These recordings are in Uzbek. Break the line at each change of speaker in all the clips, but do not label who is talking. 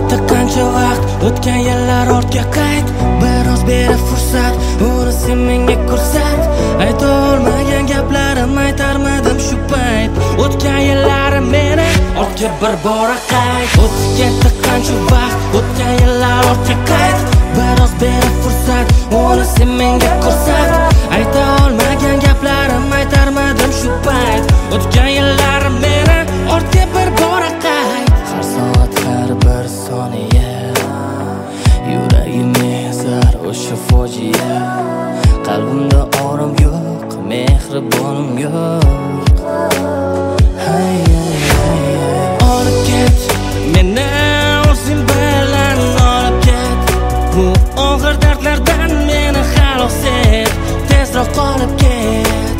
ketdi qancha vaqt, o'tgan yillar ortga qayt. Biroz beri fursat, uni sen menga ko'rsat. Ayta olmagan gaplarim aytarmadim shu payt. O'tgan yillarim meni ortga bir bora qayt. O'tib ketdi qancha vaqt, o'tgan yillar ortga qayt. Biroz beri fursat, uni sen menga ko'rsat. Ayta olmagan gaplarim aytarmadim shu payt. O'tgan yillarim meni ortga bir bora qayt. Har soat, har bir soniya yuragimni ezar o'sha fojia. Qalbimda orom yo'q, mehribonim yo'q. Hey, hey, hey. Olib ket meni o'zing bilan, olib ket. Bu og'ir dardlardan meni xalos et. Tezroq olib ket.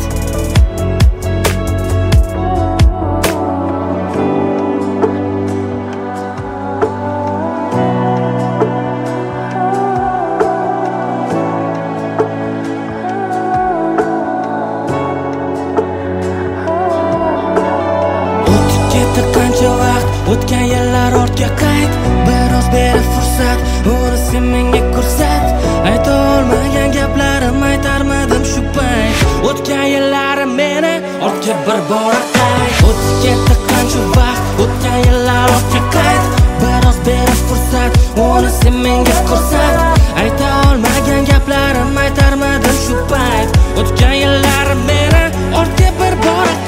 Qancha vaqt, o'tgan yillar ortga qayt. Biroz beri fursat, uni sen menga ko'rsat. Ayta olmagan gaplarim aytarmadim shu payt. O'tgan yillarim meni ortga bir bora qayt. O'tib ketdi qancha vaqt, o'tgan yillar ortga qayt. Biroz beri fursat, uni sen menga ko'rsat. Ayta olmagan gaplarim aytarmadim shu payt. O'tgan yillarim meni ortga bir bora